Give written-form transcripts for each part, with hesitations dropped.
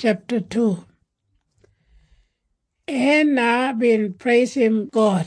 chapter 2. Hannah been praising God.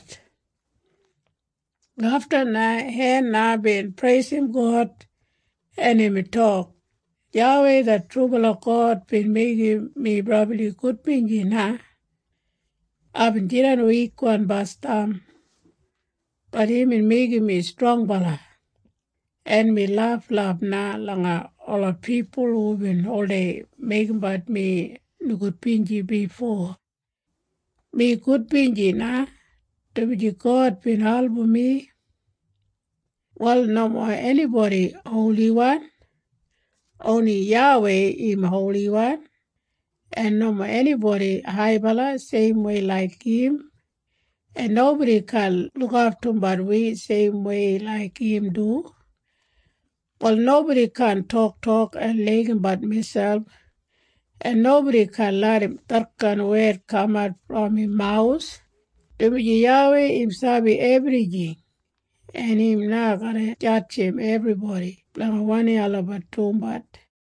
After Hannah been praising God and him talk, Yahweh, the trouble of God, been making me probably good pingy na. I've been getting weak one bastam, but he been making me strong bala. And me laugh na langa all the people who been all day making but me good pingy before. Me good pingy na, to God been help me. Well, no more anybody holy one, only Yahweh him holy one, and no more anybody high bala same way like him, and nobody can look after him but we same way like him do. Well, nobody can talk and like him but myself, and nobody can let him that kind word come out from his mouth. Yahweh him sabi everything. And him now gonna judge him everybody. Like one alabatum, but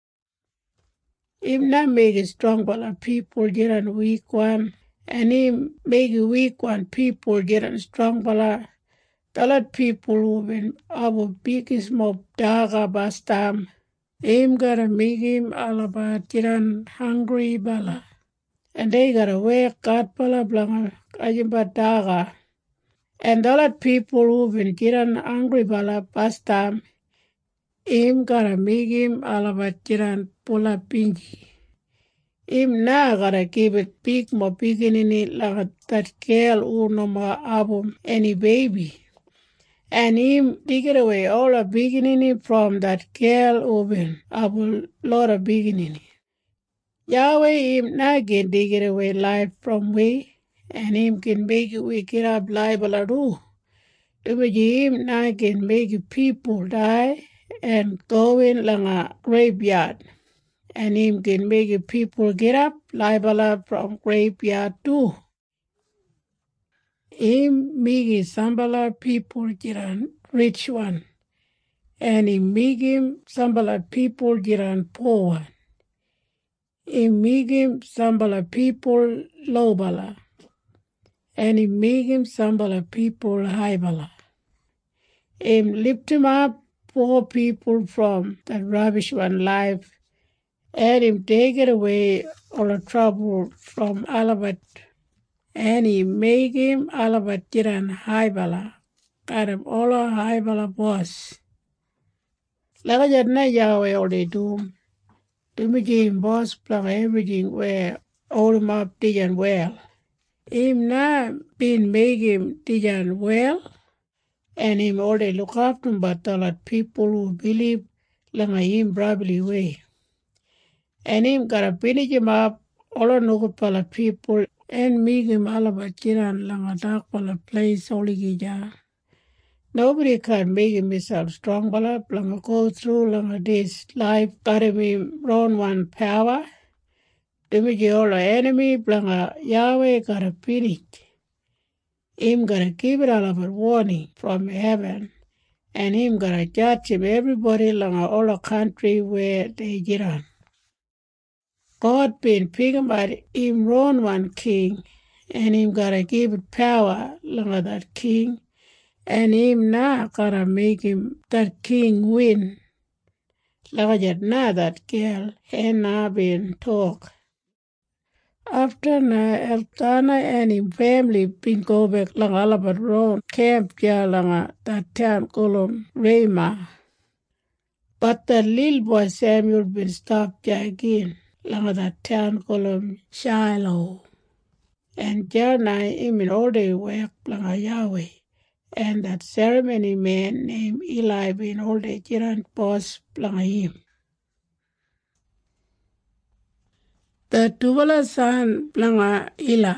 him not make it strong, but like people get on weak one. And him make it weak one, people get on strong, but like a lot of people who been our biggest mob daga bastam. Him gotta make him alabat get on hungry bala. And they gotta work God bala blanca ajimba daga. And a lot of people who been getting angry bala past time, him gotta make him alabat getting pula pinji. Him now gotta give it big more beginning like that girl who no more album any baby. And him dig it away all the beginning from that girl who been able lot of beginning. Yahweh him now can dig it away life from we, and him can make it we get up life a do. Him now can make people die and go in like a graveyard. And him can make people get up, liable from graveyard too. Him make some people get a rich one. And he make him some people get a poor one. He make him some people low bala. And he make him some people high bala. Him lift him up, poor people from that rubbish one life, and him take it away all the trouble from Alabat, and he make him Alabat Jiran high bala, got him all a high bala boss. Like na Yahweh all they do me him boss plug everything where all him up dijan well. Him na been make him dijan well. And him already look after him, but a lot of people who believe like him probably way. And him gotta finish him up, all the no pala people, and make him all about jiran lang a dark pala place only gija. Nobody can make him himself strong, but lang go through lang this life, got him run one power. Damage all the enemy, lang Yahweh gotta finish. Him gonna give it all of a warning from heaven, and him gonna judge him everybody along all the country where they get on. God been picking about him run one king, and him gonna give it power along that king, and him now gonna make him that king win. Like now that girl, Hannah been talk. After Elkanah and his family been go back lang alabat road camp ya lang that town called Ramah. But the little boy Samuel been stopped ya again lang that town called Shiloh. And Jana him in all day work lang Yahweh. And that ceremony man named Eli been all day jiran boss lang him. The Tubala son blanga Eli.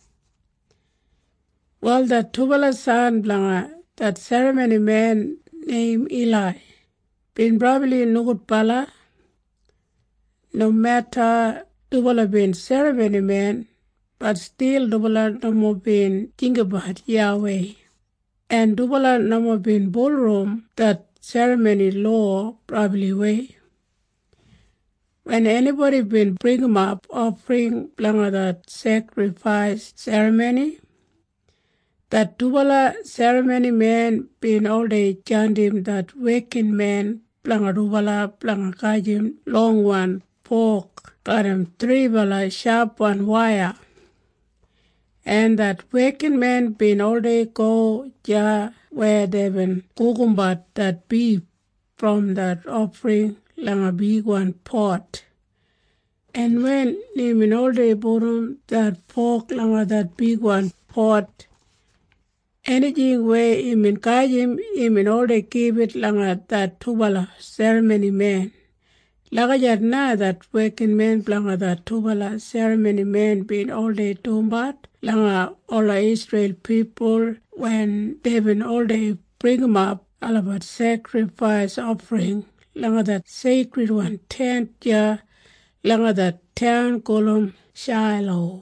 Well, the Tubala son blanga that ceremony man named Eli been probably nugut pala. No matter Tubala been ceremony man, but still Tubala no more been think about Yahweh. And Tubala no more been ballroom that ceremony law probably way. when anybody been bring him up offering blanga that sacrifice ceremony, that Dubala ceremony man been all day chanting that waking man blanga Dubala blanga kajim long one fork got him 3 bala sharp one wire. And that waking man been all day go ja where they been kukumbat that beef from that offering langa big one pot. And when they been all day bottom that pork langa that big one pot, anything where him in kajim, him in all day keep it langa that tubala ceremony man. Lagajat na that waking man blanga that tubala ceremony man been all day tumbat. Langa all Israel people when they been all day bring them up all about sacrifice offering. Langa that sacred one tent ja langa that town column Shiloh.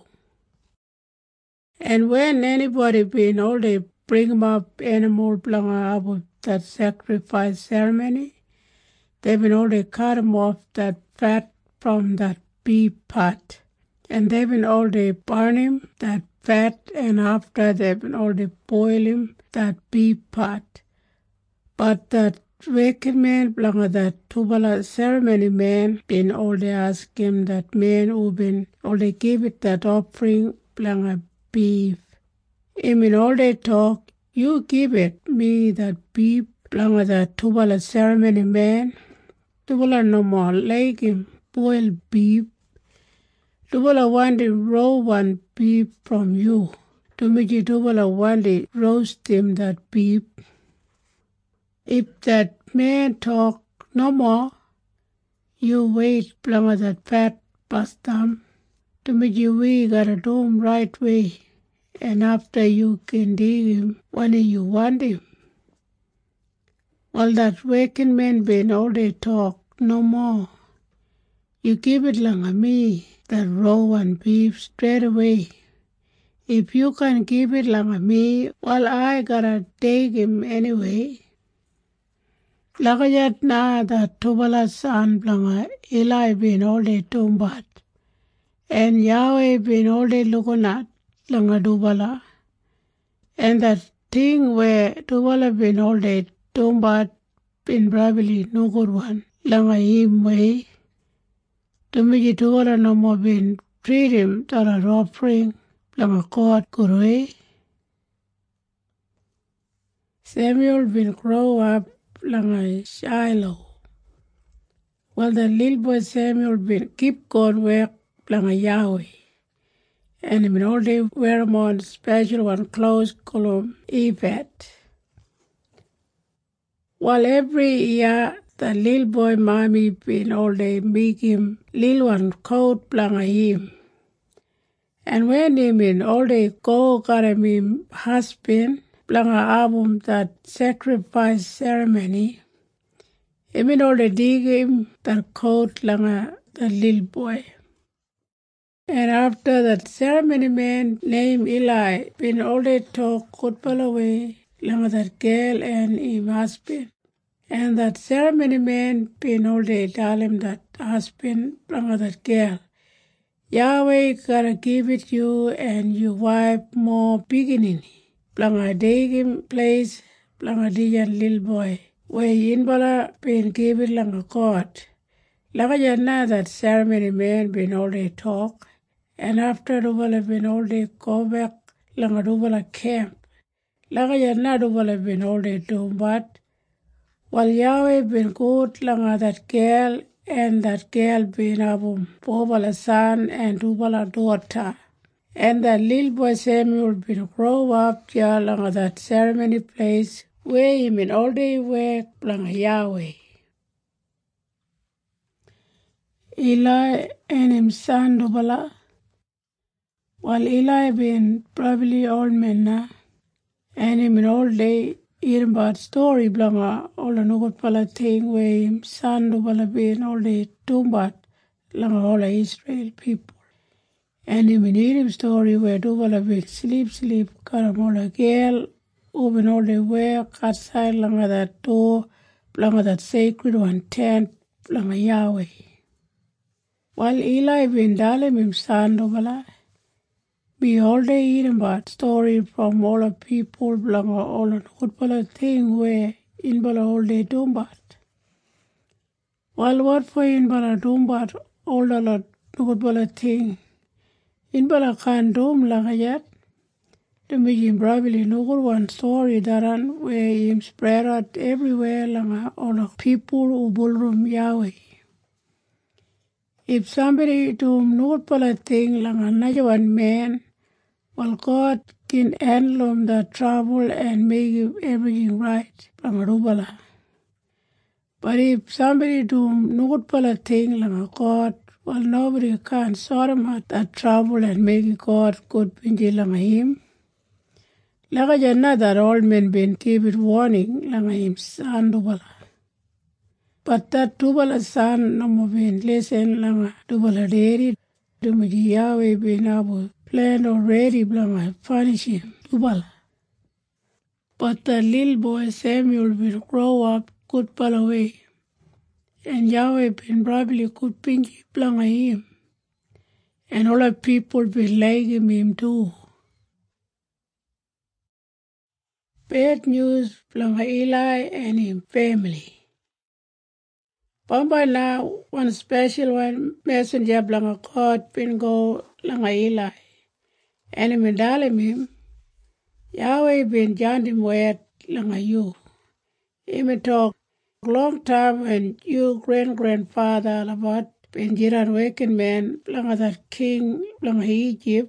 And when anybody been all day bring them up animal blanga about that sacrifice ceremony, they've been all day cut them off that fat from that beef pot. And they've been all day burn him, that fat, and after they've been all day boil him, that beef pot. But that waking man, blanga that tubala ceremony man, been all day ask him, that man who been all day give it that offering, blanga beef. Him in all day talk, you give it me that beef, blanga that tubala ceremony man. Tubala no more like him, boiled beef. Tubala want him raw one beef from you. Tumiji Tubala want him roast him that beef. If that man talk no more, you wait blanga that fat pastam. Tumiji we gotta do him right way. And after you can dig him when you want him. While that waking man been all day talk no more. You give it langa me. That raw one beef straight away. If you can give it langa me, well, I gotta take him anyway. Lagajat na that Tubala son blanga Eli been all day tumbat. And Yahweh been all day looking at langa Tubala. And that thing where Tubala been all day tumbat been probably no good one. Langa him way. Tumiji Tubala no more been treat him that are offering langa God kurwe. Samuel been grow up langa Shiloh. Well, the little boy Samuel been keep going work langa Yahweh. And he been all day wear him on special one clothes column Yvette. Well, every year the little boy mommy been all day make him little one coat blanga him. And when him in all day go got him husband blanga album that sacrifice ceremony, him in all day dig him that coat blanga the little boy. And after that ceremony man named Eli been all day talk good away blanga that girl and him husband. And that ceremony man been all day tell him that husband blanga that girl. Yahweh gotta give it you and your wife more beginning. Blanga dig him place blanga dijan little boy. Where Yinbala been give it langa God. Lagaja na that ceremony man been all day talk. And after Dubala been all day go back langa Dubala camp. Lagaja na Dubala been all day doing but while Yahweh been good langa that girl and that girl been abum Bobala son and Dubala daughter. And that little boy Samuel been grow up yeah langa that ceremony place where him in all day work langa Yahweh. Eli and him son Dubala. While Eli been probably old man now, and him in all day hearing about story blanga all the good pala thing where him son Dubala been all day tumbat langa all the Israel people. And him in hearing story where Dubala been sleep karamola girl who been all day work outside langa that door blanga that sacred one tent blanga Yahweh. While Eli been dalim him son dobala, be all day eating about story from all the people belong all the good thing where in bala all day doing but. While what for in bala doing but all the good thing in bala can doom langayat. The Mijin probably no one story daran where him spread out everywhere langa all the people who ballroom Yahweh. If somebody do not pala thing langa najawan man, well God can handle the trouble and make everything right langa rubala. But if somebody do not pala thing langa God, well nobody can sort him out that trouble and make God good pinji langa him. Langa janna that old man been give it warning langa him son dubala. But that dubala son no more been listen langa dubala dairy. Dumiji Yahweh been able plan already langa punish him dubala. But the little boy Samuel will grow up good pala way. And Yahweh been probably good pinky langa him. And all the people been liking him too. Bad news from Eli and his family. Bamba now one special one messenger blanga God been go langa Eli. And him dalim him, Yahweh been joined him word langa you. Him talk long time when you grandfather about been jiran waking man langa that king langa Egypt.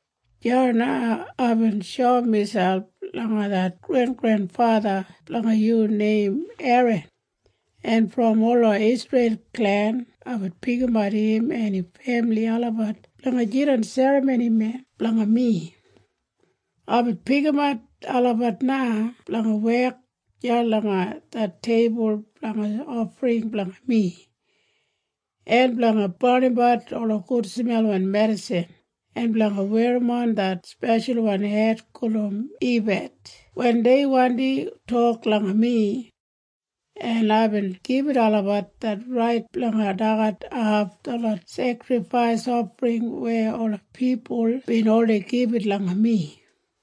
Yarna haven't shown myself langa that grandfather langa you name Aaron. And from all our Israel clan, I would pick about him and his family all about langa jiran ceremony man langa me. I would pick about all about na langa work ya langa that table langa offering langa me. And langa burning about all a good smell and medicine. And blanga wear that special one head column Ebet. When they want to talk langa me, and I've been give it all about that right blanga dagat after that sacrifice offering where all the people been already give it langa me.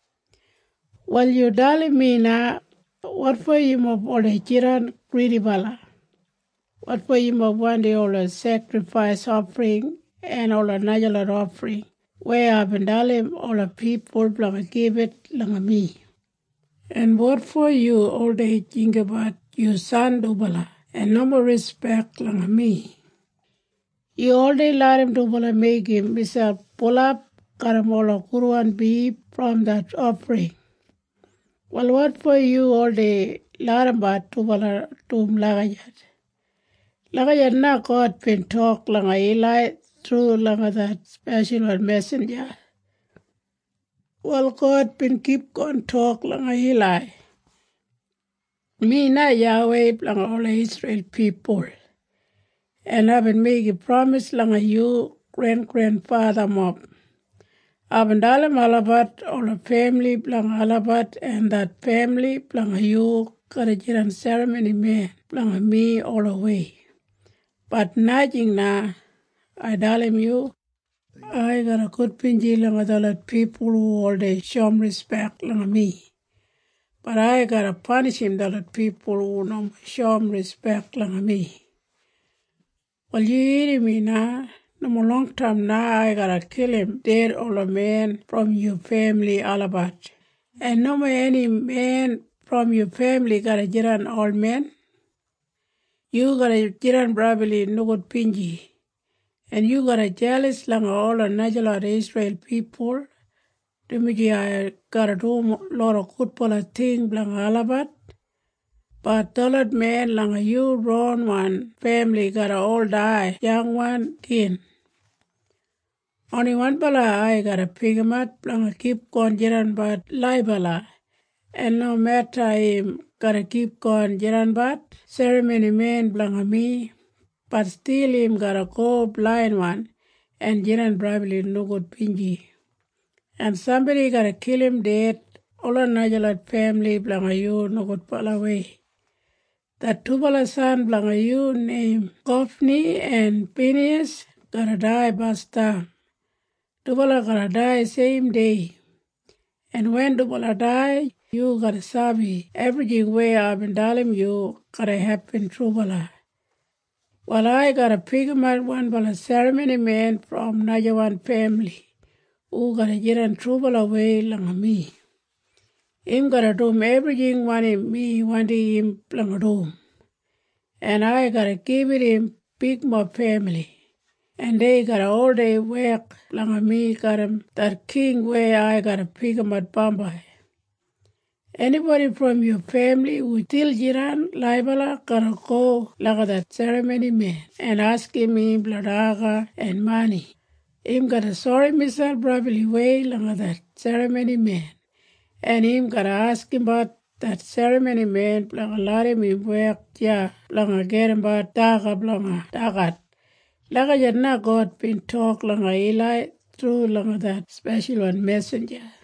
Well you darling me now, what for you of all the jiran greedy bala? What for you of one day all the sacrifice offering and all the najalat offering? Where I've been dalim all the people blanga give it langa me. And what for you all day think about your son dubala and no more respect langa me. You all day let him dubala make him Mr. Pull up karamola kuruan be from that offering. Well what for you all day let him bat dubala tum lagayat. Lagayat na God been talk langa Eli through langa that special messenger. Well, God been keep on talk langa Eli. Me na Yahweh langa all Israel people. And I've been making promise langa you grandfather mob. I've been dalim alabat all the family langa alabat and that family langa you karajiran ceremony man langa me all the way. But nothing na I dalim you. I got a good pinji langa the people who all they show respect langa me. But I gotta punish him the people who no show respect langa me. Well you hear me now, no more long time now I gotta kill him, dead all a man from your family all about. And no more any man from your family gotta jiran all men. You gotta jiran probably no good pinji. And you gotta jealous langa all the natural Israel people. Dimiji I gotta do a lot of good thing langa alabat. But told man langa you wrong one family gotta all die. Young one kin. Only one bala I gotta pick him up langa keep going jiran but lie bala. And no matter him gotta keep going jiran but ceremony man langa me. But still him gotta go blind one and jiran probably no good pinji. And somebody gotta kill him dead. All a Najalat family blanga you no good pala way. That two bala son blanga you named Gophni and Phineas gotta die basta. Dubala gotta die same day. And when Dubala die, you gotta sabi everything where I've been telling you gotta happen through Bala. Well, I gotta pick my one Bala ceremony man from Najawan family who gotta get in trouble away lang me. Him gotta do everything wanting me wanting him lang do. And I gotta give it him pick my family. And they got all day work lang me got him that king where I gotta pick him at Bombay. Anybody from your family who still jiran laibala gotta go like that ceremony man and ask him bladaga and money. Him gotta sorry Mr. Bravely way like that ceremony man. And him gotta ask him about that ceremony man like let him work yeah like get him about daga blanga dagat. Like God been talk like Eli through like that special one messenger.